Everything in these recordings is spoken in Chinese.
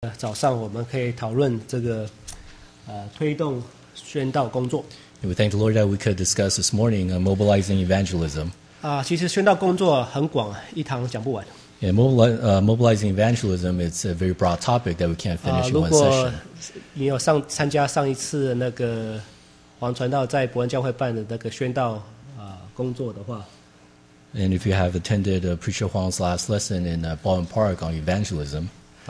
早上我们可以讨论这个推动宣道工作。 We thank the Lord that we could discuss this morning mobilizing evangelism. 其实宣道工作很广，一堂讲不完。 Yeah, mobilizing evangelism is a very broad topic that we can't finish in 如 one 果 session. 你有参加上一次那个黄传道在伯恩教会办的那个宣道工作的话， And if you have attended Preacher Huang's last lesson in Baldwin Park on evangelism,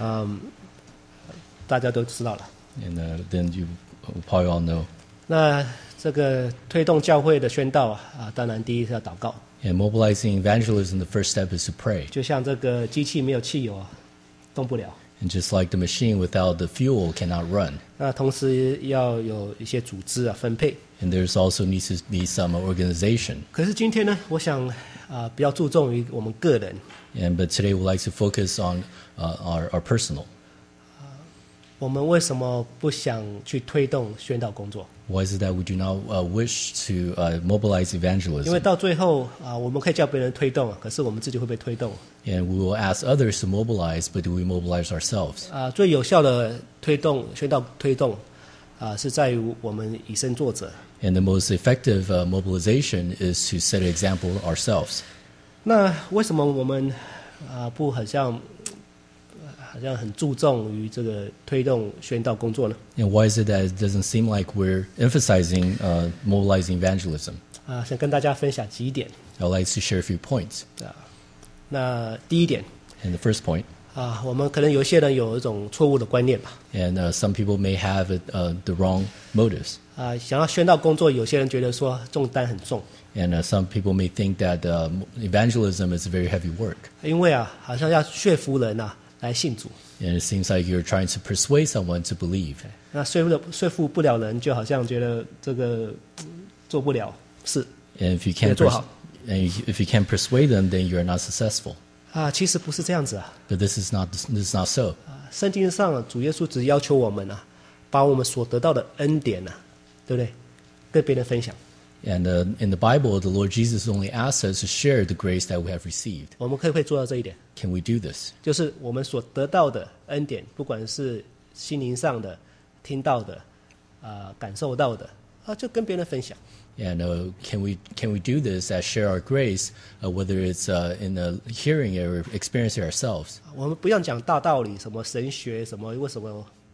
大家都知道了。 and then you probably all know. 那这个推动教会的宣道当然第一是要祷告。 And mobilizing evangelism, the first step is to pray. 就像这个机器没有汽油动不了。 And just like the machine without the fuel cannot run. 那同时要有一些组织分配。 And there's also needs to be some organization. 可是今天呢，我想比较注重于我们个人。 But today we'd like to focus on our personal. 我们为什么不想去推动宣道工作？ Why is it that we do not wish to mobilize 因为 evangelism? 到最后我们可以叫别人推动，可是我们自己会被推动。 And we will ask others to mobilize, but do we mobilize ourselves? 最有效的推动宣道推动是在于我们以身作则。 And the most effective mobilization is to set an example ourselves. 那为什么我们不好像很注重于这个推动宣道工作呢？ And why is it that it doesn't seem like we're emphasizing mobilizing evangelism? 想跟大家分享几点。 I'd like to share a few points. 那第一点 And the first point, 我们可能有些人有一种错误的观念吧。 and some people may have the wrong motives. 想要宣道工作，有些人觉得说重担很重， And some people may think that evangelism is a very heavy work. 因为好像要说服人来信主。 And it seems like you're trying to persuade someone to believe. 那说服不了人，就好像觉得这个做不了事。 And if you can't if you can't persuade them, then you're not successful. 其实不是这样子 But this is not so. 圣经上主耶稣只要求我们把我们所得到的恩典对不对，跟别人分享。 And in the Bible, the Lord Jesus only asks us to share the grace that we have received. 我们可不可以做到这一点？ Can we do this? 就是我们所得到的恩典，不管是心灵上的、听到的、感受到的就跟别人分享。 And can we do this as share our grace, whether it's in hearing it or experiencing ourselves? 我们不要讲大道理，什么神学，什么为什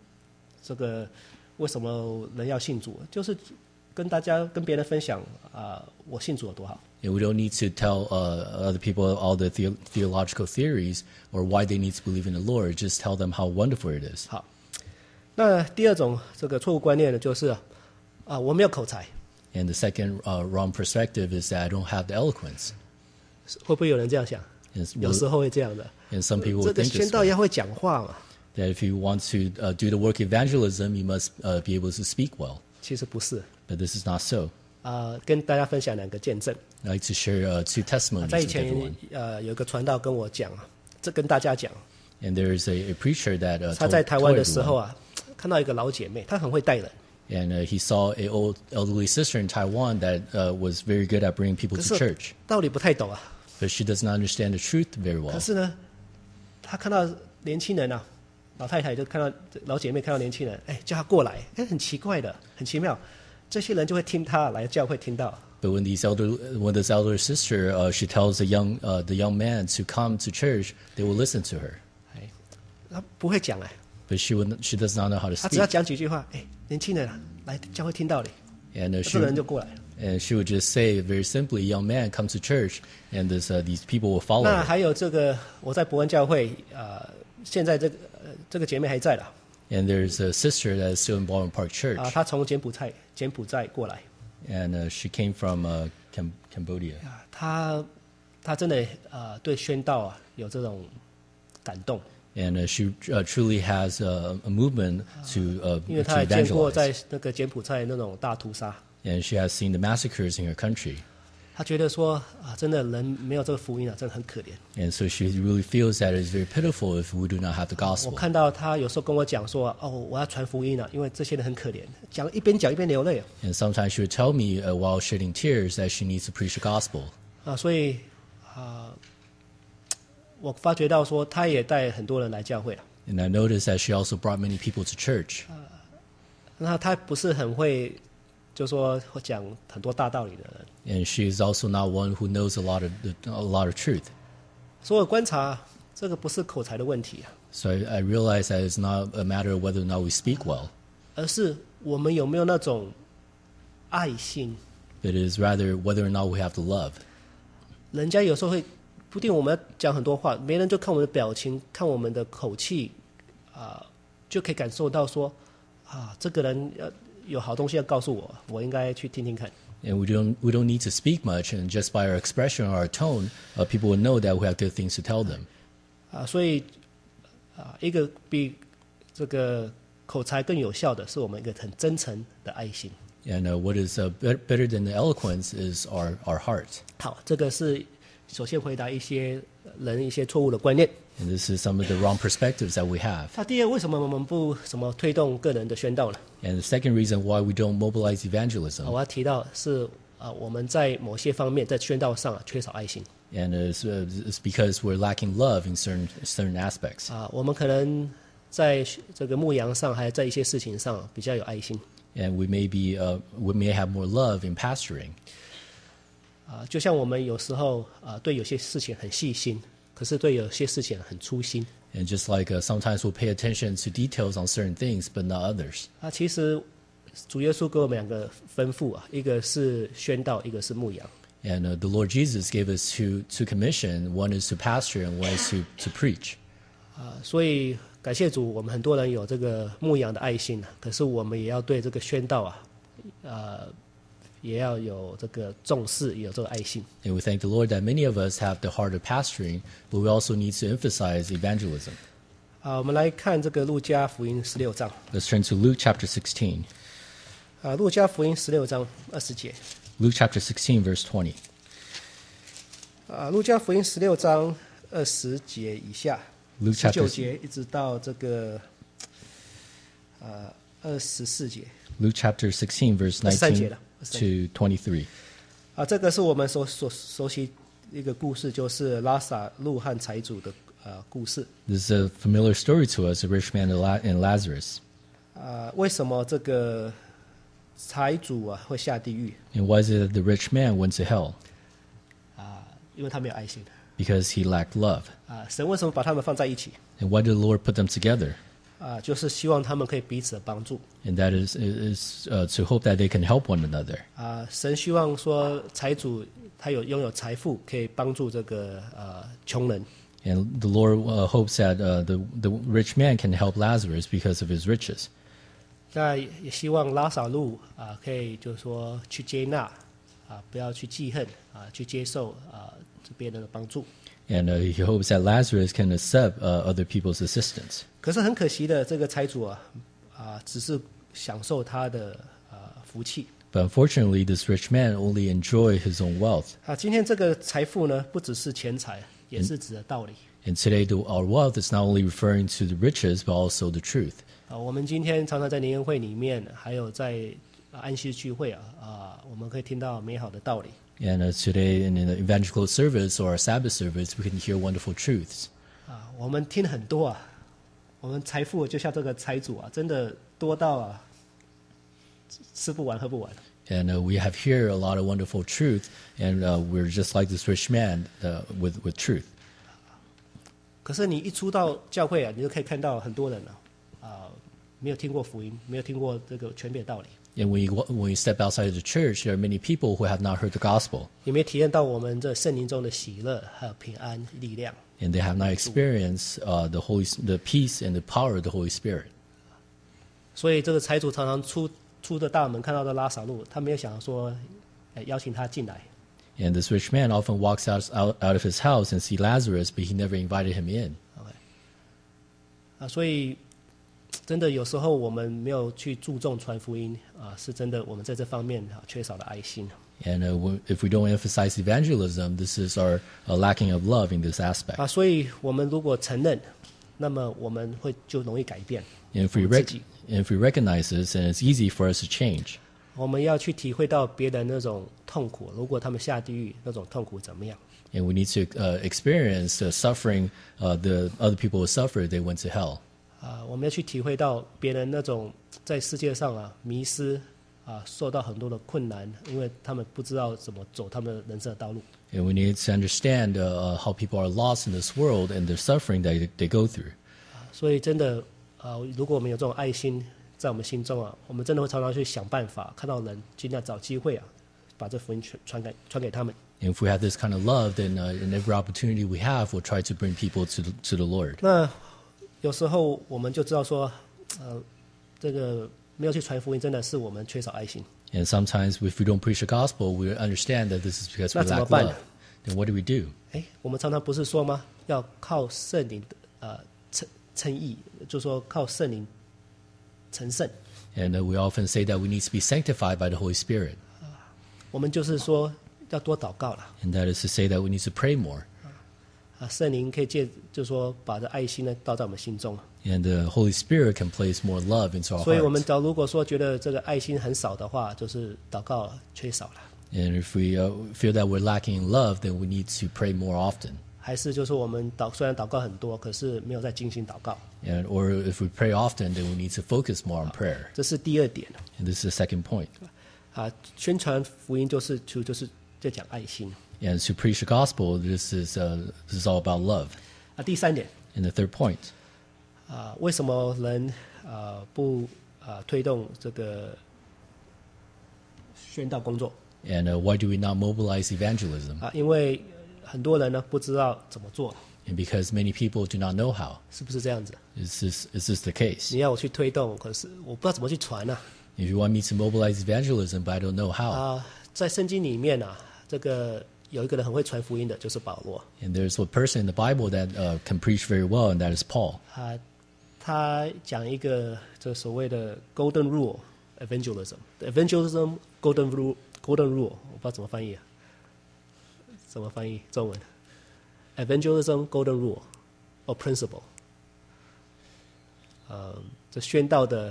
么人要信主，就是跟别人分享我信主有多好。 And we don't need to tell other people all the theological theories or why they need to believe in the Lord. Just tell them how wonderful it is. 好，那第二种这个错误观念呢，就是我没有口才。 And the second wrong perspective is that I don't have the eloquence. 会不会有人这样想？ 有时候会这样的。 And some people 这 will 个 think 宣 this 道 way, 要会讲话嘛？ that if you want to do the work of evangelism, you must be able to speak well. 其实不是。 But this is not so. 跟大家分享两个见证。 I'd like to share two testimonies 在以 with 前 everyone. 有一个传道跟我讲这跟大家讲。 And there is a preacher that 他 told 在台湾的时候 everyone. 看到一个老姐妹，她很会带人。 And he saw an old elderly sister in Taiwan that was very good at bringing people 可 to 是 church. 道理不太懂 But she does not understand the truth very 可 well. 是呢，她看到年轻人老太太就看到老姐妹看到年轻人，叫她过来，很奇怪的，很奇妙，这些人就会听她来教会听到。 But when this elder sister, she tells the young man to come to church, they will listen to her. 她不会讲 But she does not know how to 她只要 speak. 讲几句话，年轻人来教会听到你， And 这个人就过来了。 she would just say very simply, "Young man, come to church," and these people will follow 那 her. 还有这个，我在伯恩教会现在这个姐妹还在了 And there's a sister that is still in Baldwin Park Church, 她从柬埔寨过来 and she came from Cambodia. 她真的对宣道有这种感动。 And she truly has a movement to 因为他也见过 evangelize. 在那个柬埔寨那种大屠杀， And she has seen the massacres in her country. 他觉得说真的人没有这个福音真的很可怜。 And so she really feels that it's very pitiful if we do not have the 我 gospel. 看到他有时候跟我讲说我要传福音因为这些人很可怜，一边讲一边流泪 And sometimes she would tell me while shedding tears that she needs to preach the gospel. 所以我发觉到说他也带很多人来教会了。 And I noticed that she also brought many people to church. 那她不是很会，就说讲很多大道理的人。 And she is also not one who knows a lot of truth. 所以我观察，这个不是口才的问题啊， So I realized that it's not a matter of whether or not we speak well, 而是我们有没有那种爱心。 but it is rather whether or not we have the love. 人家有时候会不一定我们要讲很多话，别人就看我们的表情，看我们的口气，就可以感受到说，这个人有好东西要告诉我，我应该去听听看。 And we don't need to speak much, and just by our expression or our tone, people will know that we have good things to tell them. 所以一个比这个口才更有效的是我们一个很真诚的爱心。 And what is better than the eloquence is our heart. 好，这个是首先回答一些人一些错误的观念。 And this is some of the wrong perspectives that we have. 那第二，为什么我们不推动个人的宣道呢？ And the second reason why we don't mobilize evangelism, 我要提到是我们在某些方面在宣道上缺少爱心。 and it's because we're lacking love in certain aspects. 我们可能在这个牧羊上，还有在一些事情上比较有爱心。 And we may have more love in pastoring. 就像我们有时候对有些事情很细心，可是对有些事情很粗心。 And just like sometimes we'll pay attention to details on certain things, but not others. 其实主耶稣给我们两个吩咐一个是宣道，一个是牧羊。 And the Lord Jesus gave us two commission. One is to pastor, and one is to preach. 所以感谢主，我们很多人有这个牧羊的爱心，可是我们也要对这个宣道也要有这个重视，有这个爱心。 And we thank the Lord that many of us have the heart of pastoring, but we also need to emphasize evangelism. 我们来看这个路加福音16章。 Let's turn to Luke chapter 16. 路加福音16章20节。 Luke chapter 16, verse 20. 路加福音16章20节以下 ，Luke chapter 19节一直到这个24节。 Luke chapter 16, verse 19 to 23. 这个是我们所熟悉一个故事，就是拉撒路和财主的故事。 This is a familiar story to us, the rich man and Lazarus. 为什么这个财主会下地狱？ And why is it that the rich man went to hell? 因为他没有爱心。 Because he lacked love. 神为什么把他们放在一起？ And why did the Lord put them together? 就是希望他们可以彼此帮助。 And that is to hope that they can help one another. 神希望说财主他拥有财富，可以帮助这个穷人。 And the Lord hopes that the rich man can help Lazarus because of his riches. 那也希望拉撒路可以就是说去接纳不要去记恨去接受别人的帮助。 And he hopes that Lazarus can accept other people's assistance. 可是很可惜的，这个财主只是享受他的福气。 But unfortunately, this rich man only enjoyed his own wealth. 今天这个财富呢，不只是钱财，也是指的道理。 And today, our wealth is not only referring to the riches, but also the truth. 我们今天常常在年宴会里面，还有在安息聚会我们可以听到美好的道理。 And today, in an evangelical service or a Sabbath service, we can hear wonderful truths. 我们听很多我们财富就像这个财主真的多到吃不完喝不完。 And we have here a lot of wonderful truth, and we're just like this rich man with truth. 可是你一出到教会你就可以看到很多人没有听过福音，没有听过这个全备道理。 And when you step outside of the church, there are many people who have not heard the gospel. 也没有体验到我们这圣灵中的喜乐还有平安力量。 And they have not experienced the peace and the power of the Holy Spirit. 所以这个财主常常出的大门看到的拉撒路，他没有想说邀请他进来。 And this rich man often walks out of his house and see Lazarus, but he never invited him in. 所以真的有时候我们没有去注重传福音是真的我们在这方面缺少了爱心。 And if we don't emphasize evangelism, this is our lacking of love in this aspect. 所以我们如果承认，那么我们就容易改变。 And if we recognize this, then it's easy for us to change. 我们要去体会到别人那种痛苦，如果他们下地狱，那种痛苦怎么样？ And we need to experience the suffering the other people will suffer if they went to hell. 我们要去体会到别人那种在世界上迷失受到很多的困难，因为他们不知道怎么走他们人生的道路。 And we need to understand how people are lost in this world and the suffering that they go through. 所以真的如果我们有这种爱心在我们心中我们真的会常常去想办法，看到人尽量找机会把这福音传给他们。 And if we have this kind of love, then in every opportunity we have, we'll try to bring people to the Lord. 那有时候我们就知道说，这个没有去传福音，真的是我们缺少爱心。 And sometimes if we don't preach the gospel, we understand that this is because we 那怎么 lack 办 love. Then what do? 我们常常不是说吗？要靠圣灵的称义，就是说靠圣灵成圣。 And we often say that we need to be sanctified by the Holy Spirit. 我们就是说要多祷告了。 And that is to say that we need to pray more. 圣灵可以就是说把这爱心呢倒在我们心中。 And the Holy Spirit can place more love into our 所以我们 hearts. 如果说觉得这个爱心很少的话，就是祷告缺少了。 And if we feel that we're lacking in love, then we need to pray more often. 还是就是我们虽然祷告很多，可是没有在精心祷告。 Or if we pray often, then we need to focus more on prayer. 这是第二点。 And this is the second point. 宣传福音就是在讲爱心。 And to preach the gospel, this is all about love. 第三点。 And the third point. 为什么人不推动这个宣道工作？ And why do we not mobilize evangelism? 因为很多人呢不知道怎么做。 And because many people do not know how. 是不是这样子？ Is this the case? 你要我去推动，可是我不知道怎么去传呢 ？If you want me to mobilize evangelism, but I don't know how. 在圣经里面这个有一个人很会传福音的，就是保罗。 And there's a person in the Bible that can preach very well, and that is Paul. 他讲一个这所谓的 Golden Rule Evangelism Golden Rule， 我不知道怎么翻译怎么翻译中文 ？Evangelism Golden Rule or Principle， 这宣道的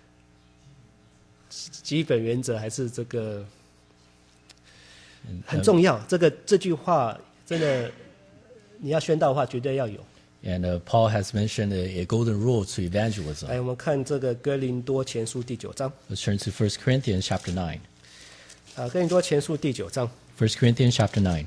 基本原则还是这个很重要。这句话真的，你要宣道的话，绝对要有。 And Paul has mentioned a golden rule to evangelism. 来，我们看这个哥林多前书第9章。 Let's turn to 1 Corinthians chapter 9. 哥林多前书第9章。 1 Corinthians chapter 9.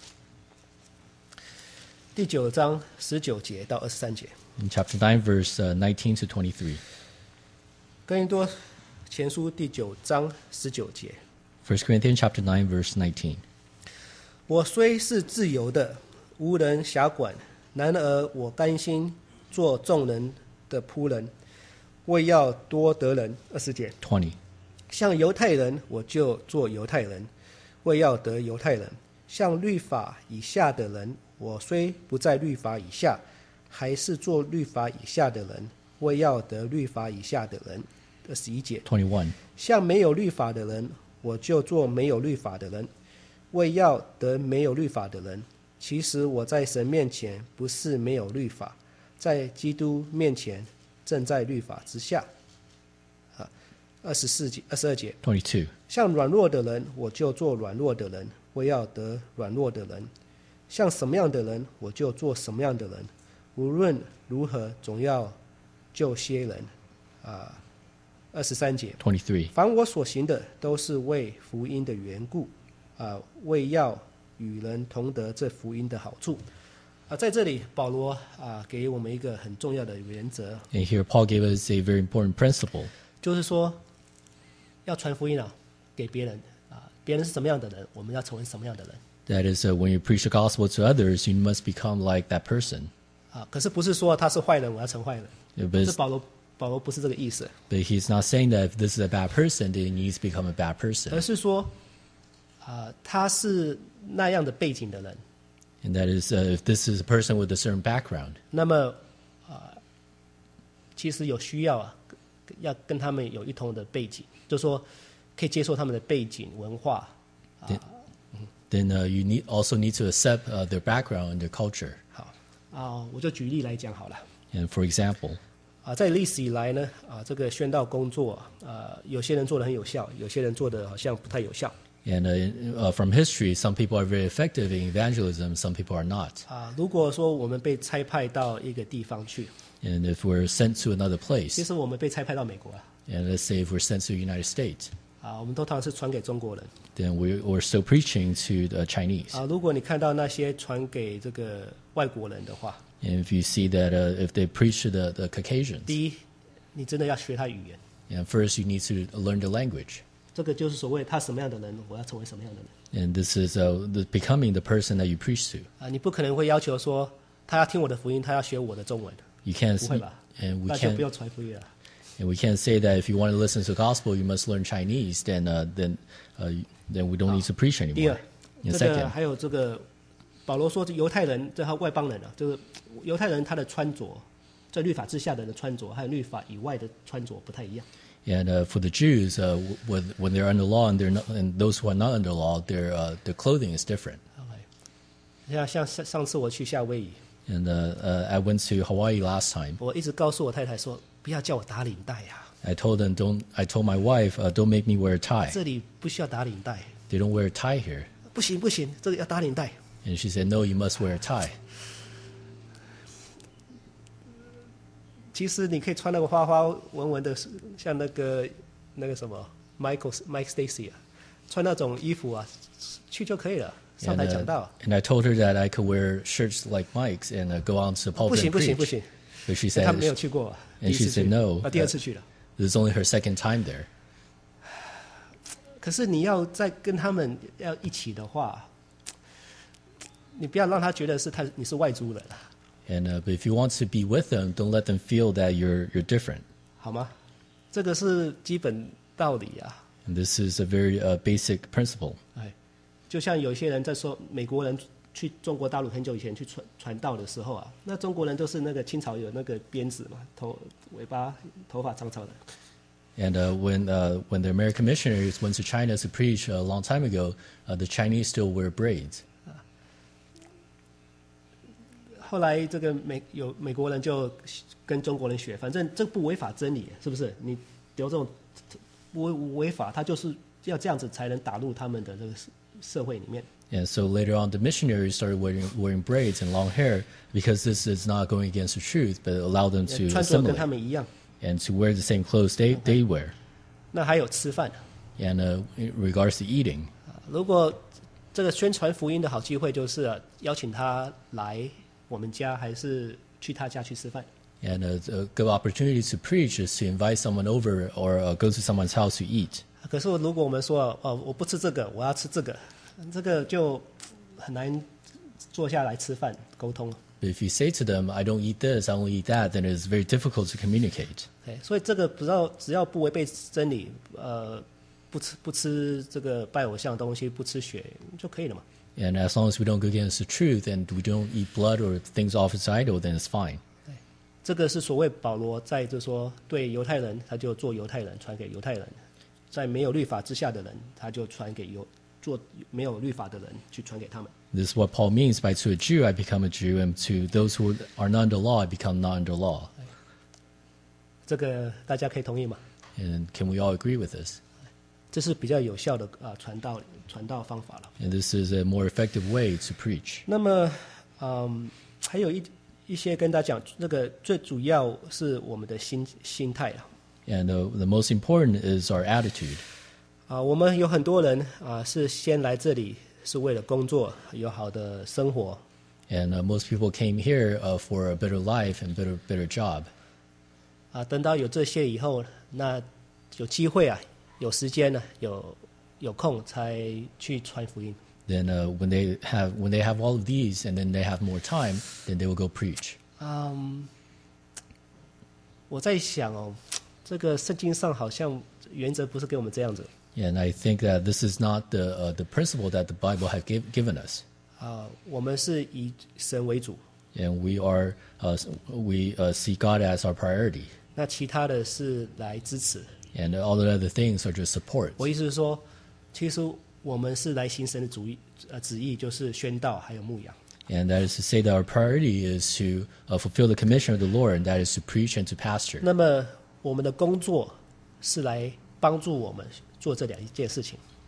第9章19节到23节。 In chapter 9, verse 19 to 23. 哥林多前书第9章19节。 1 Corinthians chapter 9, verse 19. 我虽是自由的，无人辖管，然而我甘心做众人的仆人，为要多得人。20节。 20. 像犹太人，我就做犹太人，为要得犹太人；像律法以下的人，我虽不在律法以下，还是做律法以下的人，为要得律法以下的人。21节。 21. 像没有律法的人，我就做没有律法的人，为要得没有律法的人。其实我在神面前不是没有律法，在基督面前正在律法之下。22节。 22. 像软弱的人，我就做软弱的人，为要得软弱的人；像什么样的人，我就做什么样的人。无论如何，总要救些人。23节。 23. 凡我所行的，都是为福音的缘故，为要与人同得这福音的好处。在这里，保罗给我们一个很重要的原则。 And here Paul gave us a very important principle. 就是说，要传福音给别人别人是什么样的人，我们要成为什么样的人。 That is, when you preach the gospel to others, you must become like that person. 可是不是说他是坏人，我要成坏人。 But 这保罗不是这个意思。 But he's not saying that if this is a bad person, then he needs to become a bad person. 而是说，他是那样的背景的人。 And that is, if this is a person with a certain background. 那么，其实有需要要跟他们有一同的背景，就是说可以接受他们的背景文化。 Then you also need to accept their background and their culture. 好，我就举例来讲好了。 And for example, 在历史以来呢，这个宣道工作，有些人做得很有效，有些人做得好像不太有效。 And from history, some people are very effective in evangelism, some people are not. 如果说我们被差派到一个地方去， And if we're sent to another 其 place, 实我们被差派到美国啊， and let's say if we're sent to the United States, 我们都常常是传给中国人 then we're still preaching to the Chinese. 如果你看到那些传给这个外国人的话， And if you see that if they preach to the Caucasians, 第一，你真的要学他语言， and first you need to learn the language. 这个就是所谓他什么样的人，我要成为什么样的人 And this is becoming the person that you preach to. 你不可能会要求说他要听我的福音，他要学我的中文， You can't, 不会吧？ and we 那就不 can't, 用传福音了。 and we can't say that if you want to listen to the gospel, you must learn Chinese. Then we don't need to preach 第 anymore. 二， And 这个 second, 还有这个保罗说，犹太人这他外邦人就是犹太人他的穿着，在律法之下的人的穿着，还有律法以外的穿着不太一样。 and for the Jews, when they're under law and and those who are not under law, their clothing is different. 像上次我去夏威夷， And I went to Hawaii last time. 我一直告诉我太太说，不要叫我打领带呀， I told my wife, don't make me wear a tie. 这里不需要打领带。 They don't wear a tie here. 不行不行，这个要打领带。 And she said, no, you must wear a tie. 其实你可以穿那个花花纹纹的，像那个什么 Mike Stacy 穿那种衣服去就可以了，上台讲道。 And I told her that I could wear shirts like Mike's and go out to the 不 pulpit 行 and 不行 preach. 不行， But she 他 said 没有去过， And 第一 she 次 said 去， no. 第二次去了。 This is only her second time there. 可是你要再跟他们要一起的话，你不要让他觉得你是外族人， And but if you want to be with them, don't let them feel that you're different. 好吗？这个是基本道理啊。 And this is a very basic principle. 就像有些人在说，美国人去中国大陆很久以前去传道的时候那中国人都是那个清朝有那个辫子嘛，尾巴头发长长的。 And when the American missionaries went to China to preach a long time ago, the Chinese still wear braids. 后来这个美国人就跟中国人学，反正这不违法真理，是不是？你有这种不违法，他就是要这样子才能打入他们的这个社会里面。 And so later on, the missionaries started wearing braids and long hair because this is not going against the truth, but allow them to 穿着跟他 assimilate 们一样。 and to wear the same clothes they wear. 那还有吃饭， And in regards to eating, 如果这个宣传福音的好机会就是邀请他来我们家，还是去他家去吃饭。 and a good opportunity to preach is to invite someone over or go to someone's house to eat. 可是如果我们说我不吃这个，我要吃这个，这个就很难坐下来吃饭沟通。 But if you say to them, I don't eat this, I only eat that, then it's very difficult to communicate. 所以这个只要不违背真理，不吃这个拜偶像的东西，不吃血就可以了嘛。 And as long as we don't go against the truth and we don't eat blood or things off its idol, then it's fine. 这个是所谓保罗在就说对犹太人，他就做犹太人，传给犹太人；在没有律法之下的人，他就传给做没有律法的人去传给他们。 This is what Paul means by to a Jew I become a Jew, and to those who are not under law I become not under law. 这个大家可以同意吗？ And can we all agree with this? 这是比较有效的传道方法了。 And this is a more effective way to preach. 那么，还有一些跟大家讲，这个最主要是我们的心态啊。 And the most important is our attitude. 我们有很多人是先来这里是为了工作，有好的生活。 And most people came here for a better life and better job. 等到有这些以后，那有机会有时间有空才去传福音。 Then when they have all of these and then they have more time, then they will go preach. 我在想这个圣经上好像原则不是给我们这样子。 And I think that this is not the principle that the Bible has given us. 我们是以神为主， And we see God as our priority. 那其他的是来支持。 And all the other things are just support. 我意思是说，其实我们是来行神的旨意，就是宣道还有牧养。 And that is to say that our priority is to fulfill the commission of the Lord, and that is to preach and to pastor. 那么我们的工作是来帮助我们做这两件事情。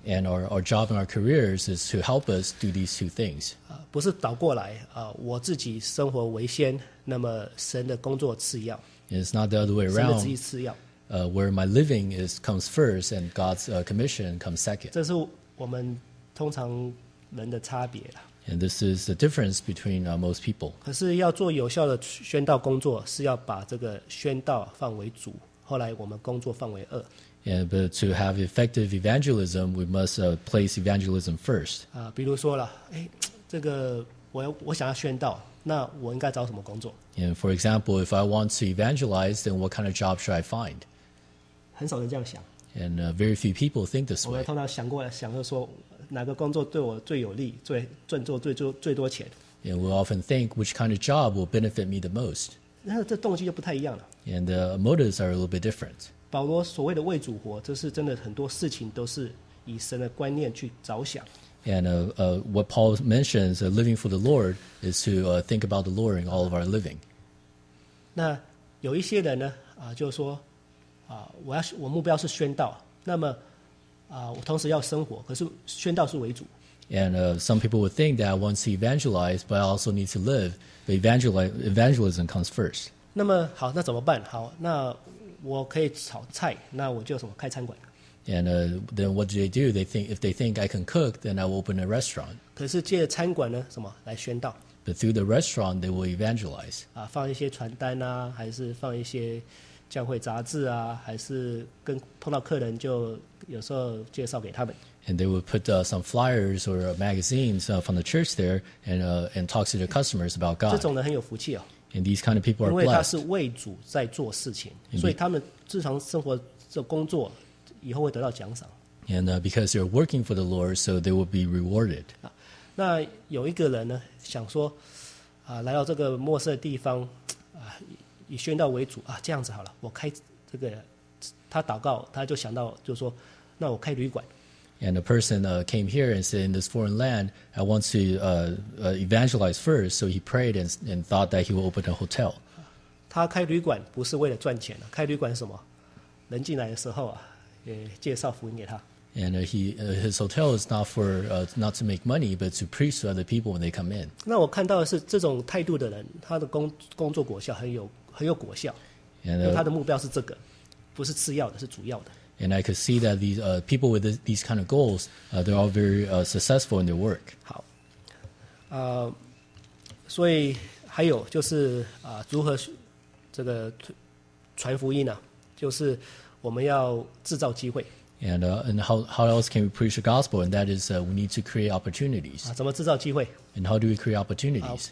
And our job and our careers is to help us do these two things. 不是倒过来我自己生活为先，那么神的工作次要， And it's not the other way 神的旨意 around, 次要。 where my living comes first and God's commission comes second. 这是我们通常人的差别啦。 And this is the difference between most people. 可是要做有效的宣道工作，是要把这个宣道放为主，后来我们工作放为二。 But to have effective evangelism, we must place evangelism first. 比如说了，这个我想要宣道，那我应该找什么工作？ And for example, if I want to evangelize, then what kind of job should I find? 很少人这样想。 And very few people think this 我们 way. 通常想着说，哪个工作对我最有利，赚最多钱？ And we often think which kind of job will benefit me the most. 那这动机就不太一样了。 And the motives are a little bit different. 保罗所谓的为主活，这是真的很多事情都是以神的观念去着想。 And what Paul mentions, living for the Lord, is to think about the Lord in all of our living. 那有一些人呢，就是说，我目标是宣道，那么我同时要生活，可是宣道是为主。 And some people would think that I want to evangelize, but I also need to live. But evangelism comes first. 那么好，那怎么办？好，那我可以炒菜，那我就什么开餐馆。 And then what do? If they think I can cook, then I will open a restaurant. 可是借着餐馆呢，什么来宣道？ But through the restaurant, they will evangelize. 放一些传单啊，还是放一些教会杂志啊，还是碰到客人就有时候介绍给他们。 And they would put some flyers or magazines from the church there and talk to their customers about 这 God. 种人很有福气哦， And these kind of people 因 are 为他是 blessed. 为主在做事情，所以他们日常生活这工作以后会得到奖赏。 And because they're working for the Lord, so they will be rewarded. 那有一个人呢，想说来到这个陌生的地方以宣道为主这样子好了，我开这个他祷告，他就想到就是说，那我开旅馆。 And a person came here and said, in this foreign land, I want to evangelize first. So he prayed and thought that he will open a hotel. 他开旅馆不是为了赚钱开旅馆是什么？人进来的时候也介绍福音给他。 And his hotel is not for not to make money, but to preach to other people when they come in. 那我看到的是这种态度的人，他的工作果效很有果效，因为他的目标是这个，不是次要的，是主要的。 And I could see that these people with these kind of goals, they're all very successful in their work. 好，所以还有就是如何这个传福音呢？就是我们要制造机会。 And how else can we preach the gospel? And that is we need to create opportunities. 怎么制造机会？ And how do we create opportunities?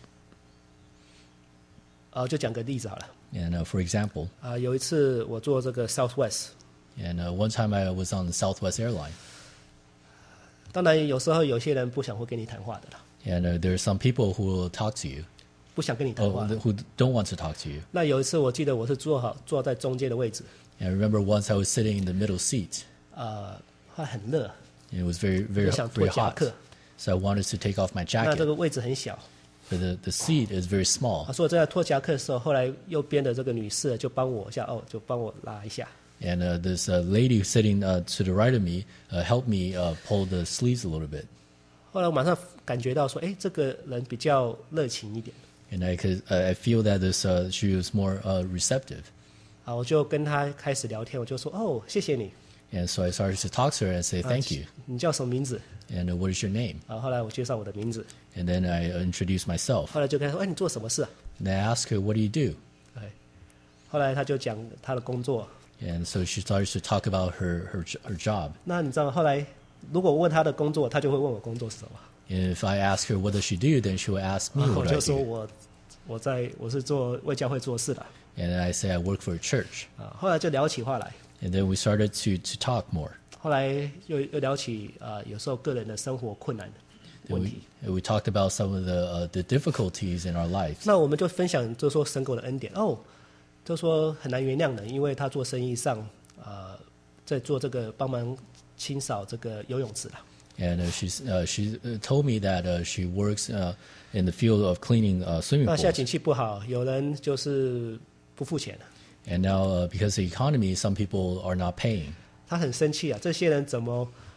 就讲个例子好了。 And for example, 有一次我做这个 Southwest。 And one time I was on the Southwest airline. 当然，有时候有些人不想会跟你谈话的啦， And there are some people who will talk to you, 不想跟你谈话。 who don't want to talk to you. 那有一次，我记得我是坐在中间的位置， And I remember once I was sitting in the middle seat. 很热， And it was very, very, 我想脱 very 夹 hot. 克。 So I wanted to take off my 那这 jacket. 个位置很小， But the seat is very small. 所以我在脱夹克的时候，后来右边的这个女士就帮我一下，就帮我拉一下。 And this lady sitting to the right of me helped me pull the sleeves a little bit. 后来我马上感觉到说，这个人比较热情一点。 And I feel that she was more receptive. 我就跟她开始聊天，我就说，谢谢你。 And so I started to talk to her and say thank you. 你叫什么名字？ And what is your name? 后来我介绍我的名字， And then I introduced myself. 后来就跟她说，你做什么事啊？ And I asked her, what do you do? 后来她就讲她的工作。 And so she started to talk about her job. 那你知道后来，如果我问她的工作，她就会问我工作是什么。 And if I ask her what does she do, then she will ask me 我 what 就 I 说 do. 我是为教会做事的。 And I say I work for a church. 后来就聊起话来。 And then we started to talk more. 后来又聊起有时候个人的生活困难问题。 We talked about some of the difficulties in our life. 那我们就分享，就说神给我的恩典就说很难原谅人，因为他做生意上在做这个帮忙清扫这个游泳池啦。 And she told me that she works in the field of cleaning swimming 那现在 pools. 景气不好，有人就是不付钱了， And now because of the economy, some people are not paying. 他很生气这些人怎么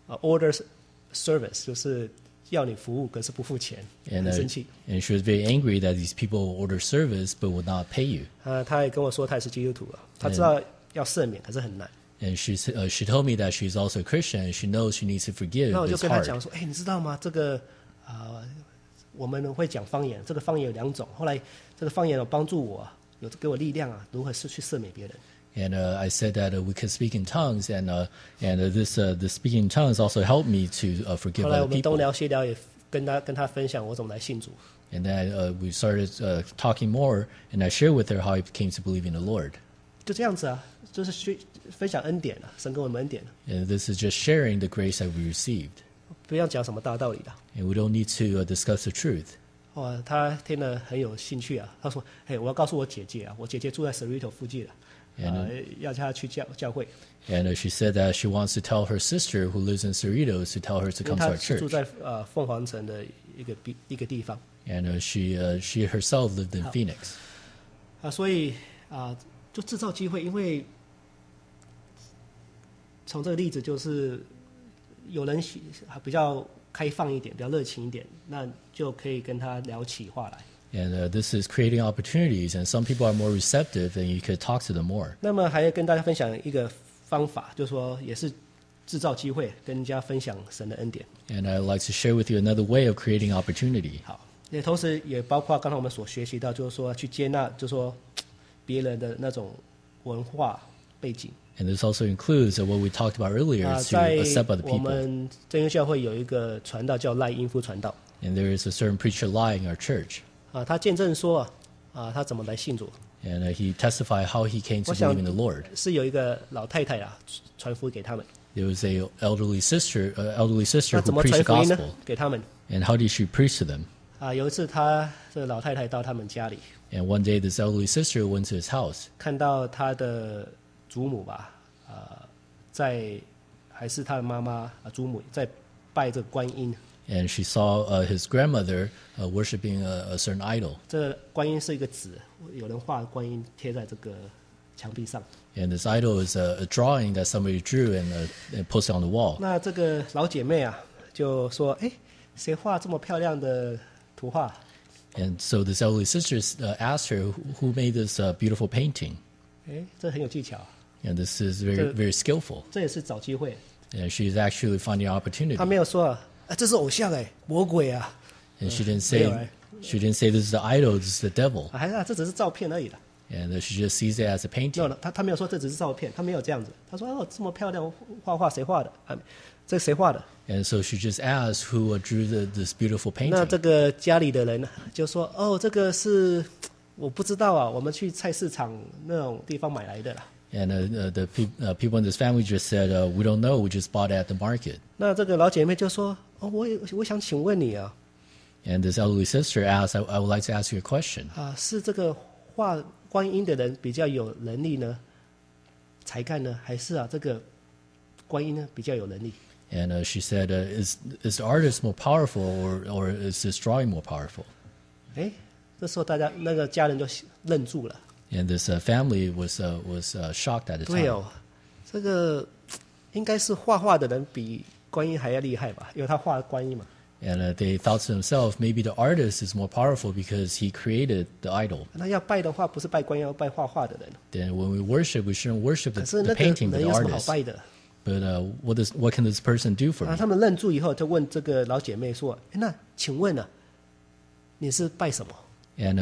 order service， 就是要你服务，可是不付钱，很生气。 And she was very angry that these people order service but would not pay you. 他也跟我说他也是基督徒啊，他知道要赦免，可是很难。 And she told me that she's also a Christian and she knows she needs to forgive. 那我就 It's 跟他 hard. 讲说，你知道吗？这个我们会讲方言，这个方言有2种。后来这个方言有帮助我，有给我力量啊，如何是去赦免别人。 And I said that we could speak in tongues, and this speaking in tongues also helped me to forgive 后来 other 我们东 people. 聊西聊，也跟他分享我怎么来信主。 And then we started talking more, and I shared with her how I came to believe in the Lord. 就这样子啊，就是分享恩典啊，神给我们恩典。 And this is just sharing the grace that we received. 不要讲什么大道理的。 And we don't need to discuss the truth. 哇，他听了很有兴趣啊。他说：“嘿，我要告诉我姐姐啊，我姐姐住在 Cerrito 附近了，要叫她去教会。” And she said that she wants to tell her sister who lives in Cerritos to tell her to 因为 come to 她 our 是住 church. 在凤凰城的一个地方 And she herself lived in Phoenix. 啊，所以就制造机会，因为从这个例子就是有人比较开放一点，比较热情一点，那就可以跟他聊起话来。 And this is creating opportunities, and some people are more receptive, and you could talk to them more. 那么还要跟大家分享一个方法，就是说也是制造机会，跟人家分享神的恩典。 And I'd like to share with you another way of creating opportunity. 好，也同时也包括刚才我们所学习到，就是说去接纳，就是说别人的那种文化背景。 And this also includes what we talked about earlier, to 在 accept other 我 people. 们真耶教会有一个传道叫赖英夫传道 And there is a certain preacher Lai in our church. 他见证说他怎么来信主， And he testified how he came to 我想 believe in the Lord. 是有一个老太太传福音给他们。 There was a elderly sister 那 who 怎么 preached 传 the 福音呢 gospel.？ 给他们 And how did she preach to them? 有一次这个老太太到他们家里， And one day this elderly sister went to his house. 看到他的祖母吧，还是他的妈妈祖母在拜这个观音。 And she saw his grandmother worshiping a certain idol. 这个观音是一个纸，有人画观音贴在这个墙壁上。 And this idol is a drawing that somebody drew and posted on the wall. 那这个老姐妹就说：“谁画这么漂亮的图画？” And so this elderly sister asked her, who made this beautiful painting? 这很有技巧， And this is very skillful. 这也是找机会。 And she's actually finding 她 opportunity. 没有说这是偶像魔鬼啊， And she didn't 没有 say this is the idol, this is the devil. 还是这只是照片而已的。 And she just sees it as a painting. No， 她没有说这只是照片，她没有这样子。她说这么漂亮画谁画的？这谁画的？ And so she just asked who drew this beautiful 那 painting. 这个家里的人就说：“这个是我不知道我们去菜市场那种地方买来的啦。” And the people in this family just said, we don't know, we just bought it at the market. 那这个老姐妹就说：“我想请问你啊， And this elderly sister asked, I would like to ask you a question. 是这个画观音的人比较有能力呢，才干呢，还是这个观音呢比较有能力？” And she said, is the artist more powerful or is this drawing more powerful? 这时候大家那个家人就愣住了。 And this family was shocked at the 对 time. 哦，这个应该是画的人比观音还要厉害吧？因为他画观音嘛。 And they thought to themselves, maybe the artist is more powerful because he created the idol. 那要拜的话，不是拜观音，要拜画的人。 Then when we worship, we shouldn't worship 可是 the 那个 painting, but 人 the 有什么好 artist. 拜的？ But what can this person do for me? 他们愣住以后，就问这个老姐妹说：“那请问你是拜什么？” And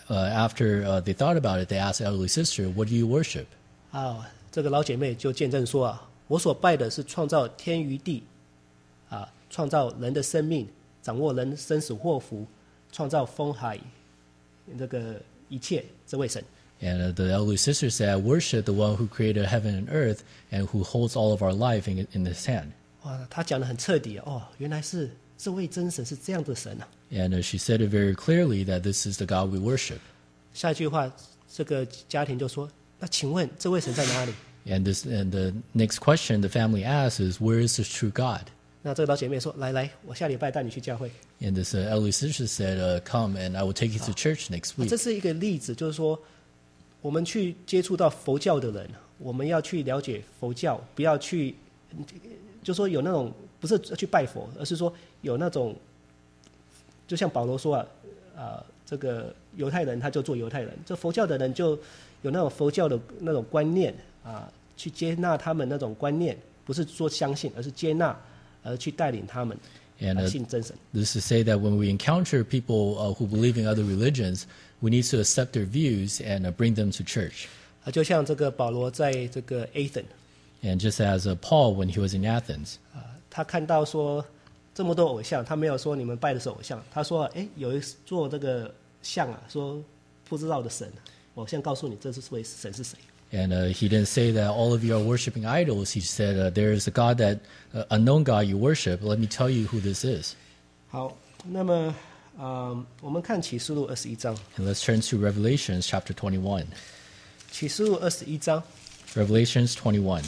after they thought about it, they asked the elderly sister, what do you worship? 这个老姐妹就见证说我所拜的是创造天与地，创造人的生命，掌握人生死祸福，创造风海，这个一切这位神。 And the elderly sister said, I worship the one who created heaven and earth and who holds all of our life in his hand. 她讲得很彻底原来是这位真神是这样的神啊。 And she said it very clearly that this is the God we worship. 下一句话，这个家庭就说：“那请问这位神在哪里？” And the next question the family asks is, where is this true God? 那这个老姐妹说：“来，我下礼拜带你去教会。” And this elderly sister said, come and I will take you to church next week. 这是一个例子，就是说，我们去接触到佛教的人，我们要去了解佛教，不要去，就说有那种不是去拜佛，而是说有那种，就像保罗说这个犹太人他就做犹太人，这佛教的人就有那种佛教的那种观念去接纳他们那种观念，不是说相信，而是接纳，而去带领他们来信真神。 This is to say that when we encounter people who believe in other religions, we need to accept their views and bring them to church. 就像这个保罗在这个 And just as Paul when he was in Athens, 他看到说这么多偶像，他没有说你们拜的是偶像，他说有一座这个像说不知道的神，我现在告诉你这是位神是谁。 And he didn't say that all of you are worshiping idols. He said there is a God that unknown God you worship. Let me tell you who this is. 好，那么我们看启示录21章。 And let's turn to Revelations chapter 21. 启示录21章。 Revelations 21.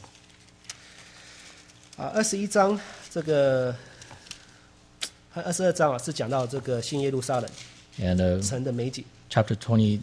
21章这个和22章是讲到这个新耶路撒冷 And 城的美景。 chapter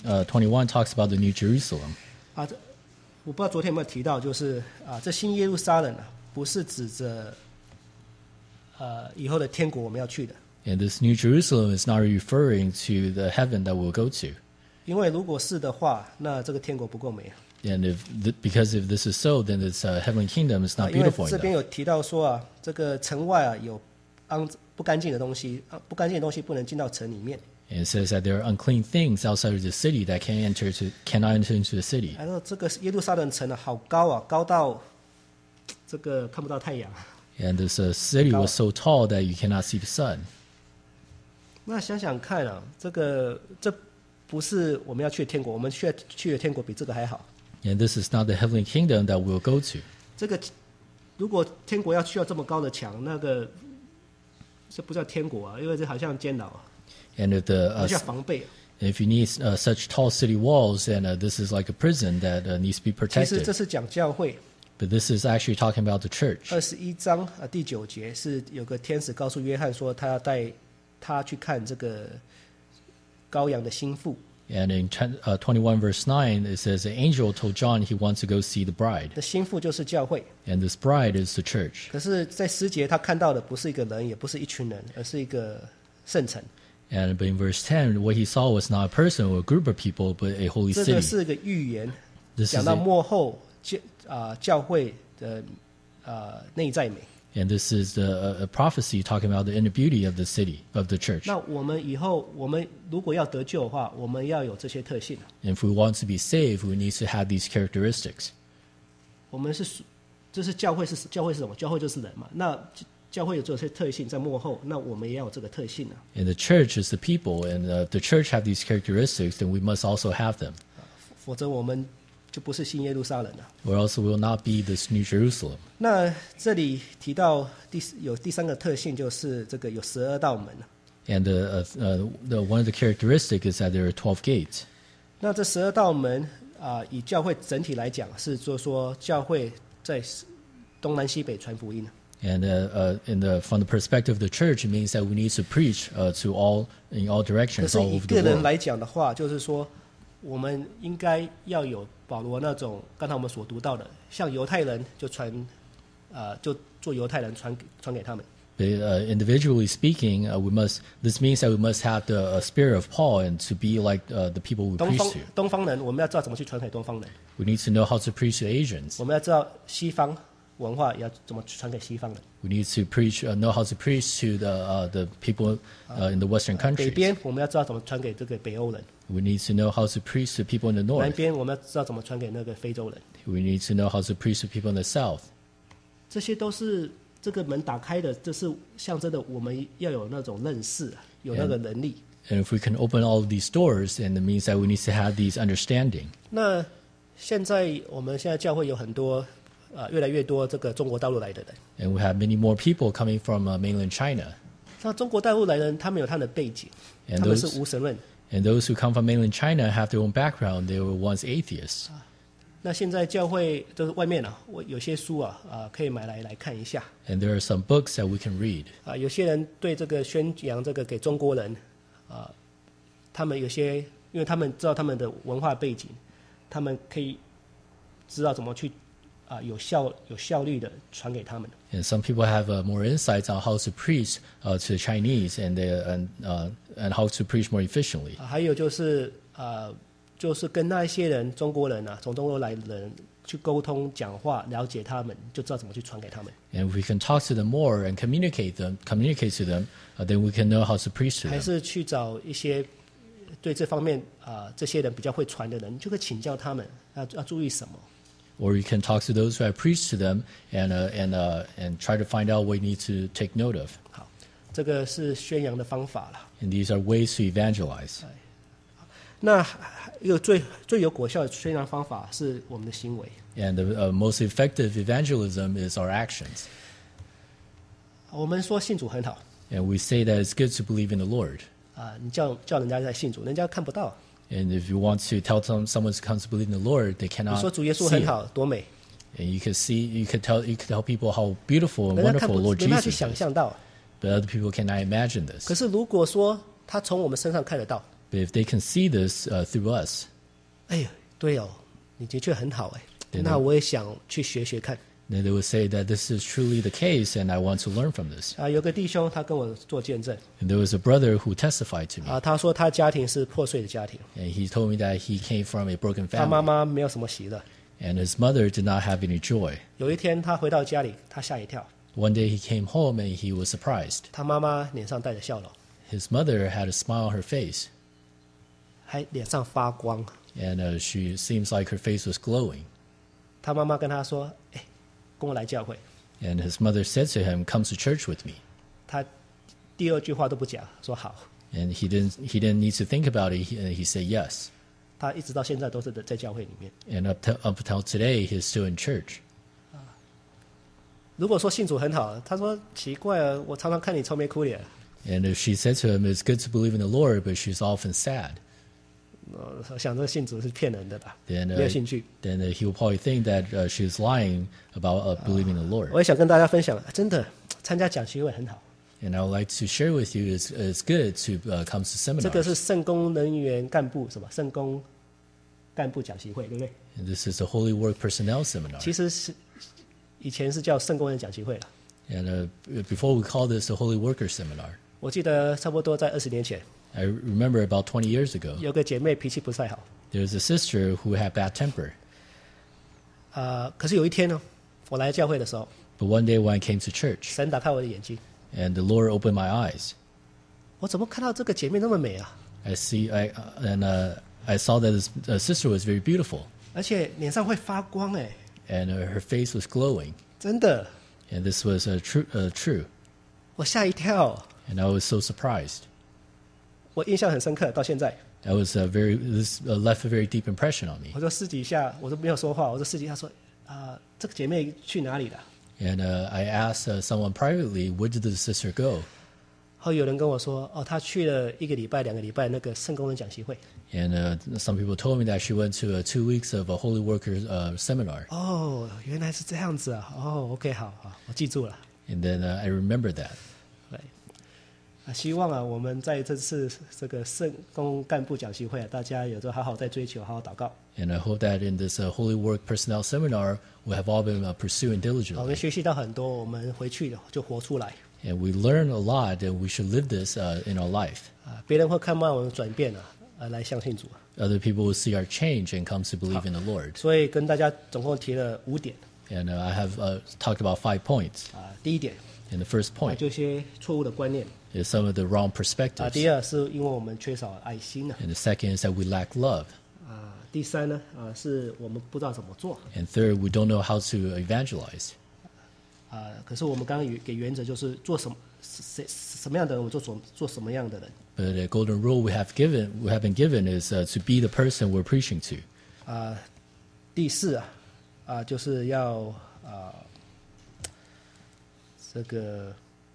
21 talks about the New Jerusalem. 我不知道昨天有没有提到，就是这新耶路撒冷不是指着以后的天国我们要去的。 And this New Jerusalem is not referring to the heaven that we'll go to. 因为如果是的话，那这个天国不够美。 And because if this is so, then this heavenly kingdom is not 因为 beautiful 这边 enough. 有提到说这个城外有不干净的东西，不干净的东西不能进到城里面。 And it says that there are unclean things outside of the city that cannot enter into the city. 还有这个耶路撒冷城好高高到这个看不到太阳。 And this city was so tall that you cannot see the sun. 那想想看这不是我们要去的天国，我们去的天国比这个还好。 And this is not the heavenly kingdom that we'll go to. 这个如果天国需要这么高的墙，这不叫天国因为这好像监牢 And if 好像防备。 if you need such tall city walls, then this is like a prison that needs to be 其实 protected. 这是讲教会。 But this is actually talking about the church. 21章第9节是有个天使告诉约翰说，他要带他去看这个羔羊的新妇。 And in 21 verse 9, it says, the angel told John he wants to go see the bride. 这新妇就是教会。 And this bride is the church. 可是，在10节他看到的不是一个人，也不是一群人，而是一个圣城。 And but in verse 10, what he saw was not a person or a group of people, but a holy 这个 city. 是个预言， This 讲 is 到 a, 末后教会的内在美。 and this is a prophecy talking about the inner beauty of the city, of the church. 那我们以后，我们如果要得救的话，我们要有这些特性。 And if we want to be saved, we need to have these characteristics. 我们这是教会是什么？教会就是人嘛。那教会有这些特性在幕后，那我们也要有这个特性。 And the church is the people, and if the church have these characteristics, then we must also have them. 否则我们就不是新耶路撒冷了。 Or else we will not be this New Jerusalem. 那这里提到有第三个特性，就是这个有12道门。 And one of the characteristics is that there are 12 gates. 那这12道门以教会整体来讲，是说教会在东南西北传福音。 And from the perspective of the church, it means that we need to preach in all 可 directions, 是 all 以 over 个 the 人 world. 来讲的话，就是说我们应该要有保罗那种刚才我们所读到的，像犹太人就就做犹太人传给他们。 But, individually speaking, this means that we must have the spirit of Paul and to be like the people we preach to. 东方人，我们要知道怎么去传给东方人。 We need to know how to preach to Asians. 我们要知道西方文化也要怎么传给西方人。 We need to know how to preach to the people in the Western 北 countries. 边我们要知道怎么传给这个北欧人。 We need to know how to preach to people in the 南 north. 边我们要知道怎么传给那个非洲人。 We need to know how to preach to people in the south. 这些都是这个门打开的，这是象征的我们要有那种认识，有那个能力。 And if we can open all of these doors, then it means that we need to have these understanding. 那我们现在教会有很多越来越多这个中国大陆来的人。 And we have many more people coming from mainland China. 那中国大陆来的人，他们有他的背景， And 他们是 those 无神论。 and those who come from mainland China have their own background. They were once atheists. 那现在教会就是外面我有些书可以买来看一下。 And there are some books that we can read. 有些人对这个宣扬这个给中国人他们有些，因为他们知道他们的文化背景，他们可以知道怎么去有效率的传给他们。 And some people have more insights on how to preach to the Chinese and how to preach more efficiently. 还有就是跟那一些人中国人从中国来的人去沟通讲话，了解他们，就知道怎么去传给他们。 And if we can talk to them more and communicate to them, then we can know how to preach to 还 them. 是去找一些对这方面这些人比较会传的人，就可以请教他们要注意什么。 Or you can talk to those who have preached to them and try to find out what you need to take note of. 好，这个是宣扬的方法了。 And these are ways to evangelize. 那一个最有果效的宣扬方法是我们的行为。 And the most effective evangelism is our actions. 我们说信主很好 And we say that it's good to believe in the Lord. 你叫人家在信主，人家看不到。 And if you want to tell someone to come to believe in the Lord, they 你 cannot 说主耶稣 see 很 it. 好，多美， And you could tell people how beautiful and 人家看 wonderful 不 Lord 没办法去 Jesus 想 is. 象到。 But other people cannot imagine this. 可是如果说他从我们身上看得到， But if they can see this through us, 哎呀，对哦，你的确很好哎， 对那我也想去学看。 then they would say that this is truly the case and I want to learn from this. 有个弟兄他跟我做见证 And there was a brother who testified to me. 他说他家庭是破碎的家庭， And he told me that he came from a broken 他妈 family. 妈没有什么喜乐。 And his mother did not have any joy. 有一天他回到家里，他吓一跳， One day he came home and he was surprised. 他妈妈脸上带着笑容， His mother had a smile on her face. 还脸上发光。 And she seems like her face was glowing. 他妈妈跟他说：“哎，跟我来教会。 And his mother said to him, "Come to church with me." ” 他第二句话都不讲，说好。 And he didn't need to think about it. He said yes. 他一直到现在都是在教会里面。 And up until today, he's still in church. 如果说信主很好，他说奇怪啊，我常常看你愁眉苦脸。 And if she said to him, "It's good to believe in the Lord," but she's often sad, 我想这信主是骗人的吧， then 没有兴趣。 then he will probably think that she's lying about believing in the Lord. 我也想跟大家分享，真的参加讲习会很好。 And I would like to share with you it's good to come to 这个 seminars. 是圣工人员干部什么圣工干部讲习会，对不对？ And this is a Holy Work Personnel Seminar. 其实是以前是叫圣工人讲习会了。 And before we called this a Holy Worker Seminar. 我记得差不多在20年前， I remember about 20 years ago, 有个姐妹脾气不太好， there was a sister who had bad temper. 可是有一天呢，我来教会的时候， But one day when I came to church, 神打开我的眼睛， and the Lord opened my eyes, 我怎么看到这个姐妹那么美啊？ I saw that this sister was very beautiful, 而且脸上会发光哎， and her face was glowing. 真的， And this was true. 我吓一跳， And I was so surprised. 我印象很深刻，到现在。 This left a very deep impression on me. 我说私底下，我都没有说话，我说私底下说，这个姐妹去哪里了？ And I asked someone privately, where did the sister go? 后有人跟我说，她去了1个礼拜、2个礼拜那个圣工人讲习会。 And some people told me that she went to 2 weeks of a Holy Worker seminar. 哦，原来是这样子啊！哦，OK， 好，我记住了。 And then I remembered that. 对，希望我们在这次这个圣工干部讲习会大家有时候好好在追求，好好祷告。 And I hope that in this Holy Work Personnel Seminar, we have all been pursuing 我们 diligently. 学习到很多，我们回去就活出来。 And we learn a lot, and we should live this in our life. 别人会看到我们转变来相信主。 Other people will see our change and come to believe in the Lord. 所以跟大家总共提了5点。 And I have talked about 5 points. 第一点， And the first point 就一些错误的观念。 is some of the wrong perspectives. 第二是因为我们缺少爱心呢。 And the second is that we lack love. 第三呢，是我们不知道怎么做。 And third, we don't know how to evangelize. 可是我们刚刚给原则就是做什么样的人，我做什么样的人。 But the golden rule we have been given is to be the person we're preaching to. 第四就是要这个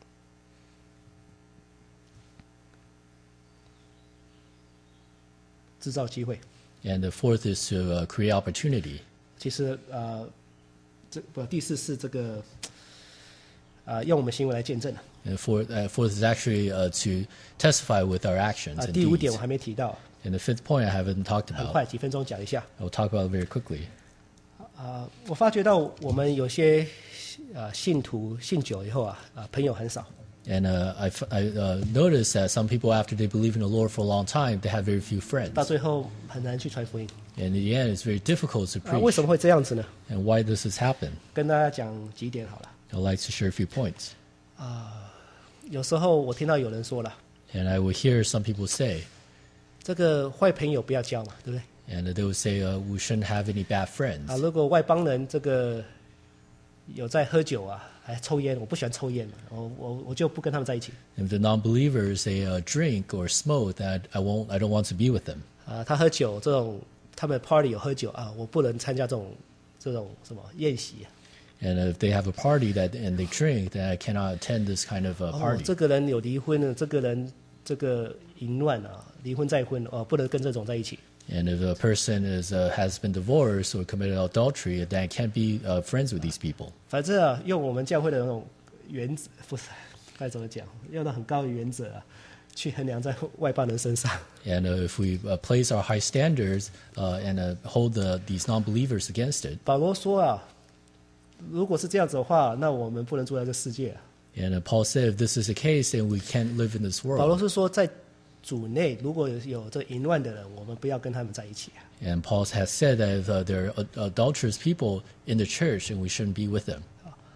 制造机会。 And the fourth is to create opportunity. 其实第四是这个用我们行为来见证。 And the fourth is actually to testify with our actions and 第5点 deeds. 我还没提到， And the fifth point I haven't talked 很 about. 快几分钟讲一下。 I'll talk about it very quickly. 我发觉到我们有些信徒信久以后朋友很少。 And I noticed that some people, after they believe in the Lord for a long time, they have very few friends. 到最后很难去传福音。 And in the end, it's very difficult to preach. 为什么会这样子呢？ And why does this happen? 跟大家讲几点好了。 I'd like to share a few points. 有时候我听到有人说了， And I would hear some people say, 这个坏朋友不要交嘛，对不对？ and they would say, we shouldn't have any bad friends. 如果外邦人这个有在喝酒还抽烟，我不喜欢抽烟嘛，我就不跟他们在一起。 If the non-believers they drink or smoke, that I don't want to be with them. 他喝酒这种，他们 party 有喝酒我不能参加这种什么宴席。 And if they have a party and they drink, then I cannot attend this kind of party. 这个人有离婚了，这个人这个淫乱离婚再婚不能跟这种在一起。 And if a person has been divorced or committed adultery, then I can't be friends with these people. 反正用我们教会的那种原则，不是该怎么讲，用到很高的原则去衡量在外邦人身上。 And if we place our high standards and hold these non-believers against it. 保罗说如果是这样子的话，那我们不能住在这世界。 And Paul said, if this is the case, then we can't live in this 保罗 world. 是说，在主内如果有这淫乱的人，我们不要跟他们在一起。 And Paul has said that if there are adulterous people in the church, and we shouldn't be with them.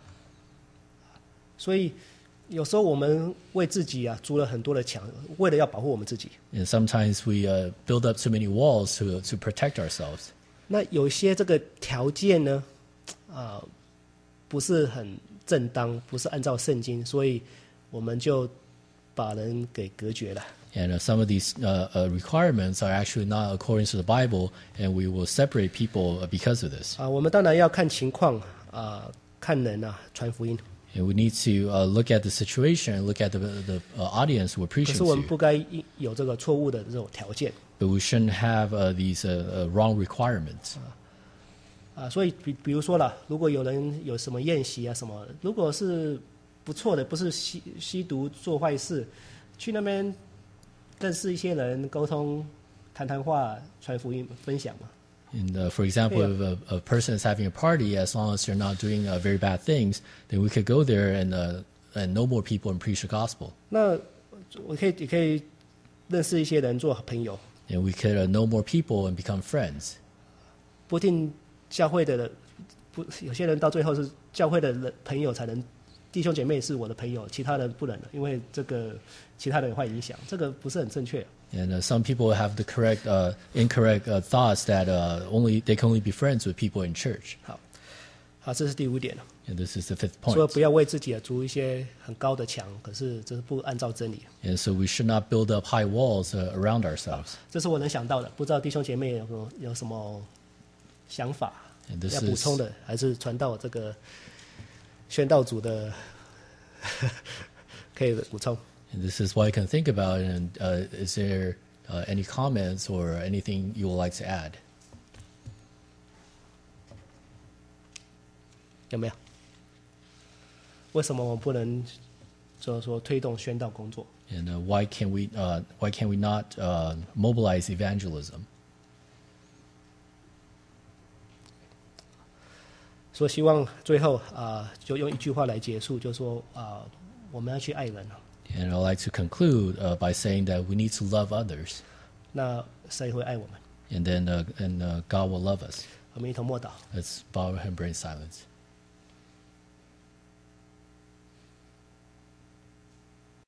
所以有时候我们为自己筑了很多的墙，为了要保护我们自己。 And sometimes we build up too many walls to protect ourselves. 那有些这个条件呢，不是很正当，不是按照圣经，所以我们就把人给隔绝了。 And some of these requirements are actually not according to the Bible, and we will separate people because of this. 我们当然要看情况看人传福音。 And we need to look at the situation and look at the audience we're 可 preaching 是我们 to. 不该有这个错误的这种条件。 But we shouldn't have these wrong requirements. 所以比如说啦，如果有人有什么宴席什么，如果是不错的，不是吸毒做坏事，去那边认识一些人，沟通、谈话、传福音、分享嘛。 And for example, if a person is having a party, as long as they're not doing very bad things, then we could go there and know more people and preach the gospel. 那也可以认识一些人做朋友。 And we could know more people and become friends. 不一定教会的人，有些人到最后是教会的人朋友才能，弟兄姐妹是我的朋友，其他人不能了，因为这个其他人会影响，这个不是很正确。 And some people have the incorrect thoughts that they can only be friends with people in church. 好，这是第5点了。 And this is the fifth 说 point. 不要为自己筑一些很高的墙，可是这是不按照真理。 And so we should not build up high walls around ourselves. 这是我能想到的，不知道弟兄姐妹有什么想法 And this 要补充的，还是传到这个宣道组的可以补充。 And this is what I can think about. And is there any comments or anything you would like to add? 有没有？为什么我们不能就是说推动宣道工作？ And why can we not mobilize evangelism? 所以希望最后就用一句话来结束，就说我们要去爱人。 And I'd like to conclude by saying that we need to love others. 那谁会爱我们？ And then God will love us. 我们一同默祷。 Let's bow our head and pray in silence.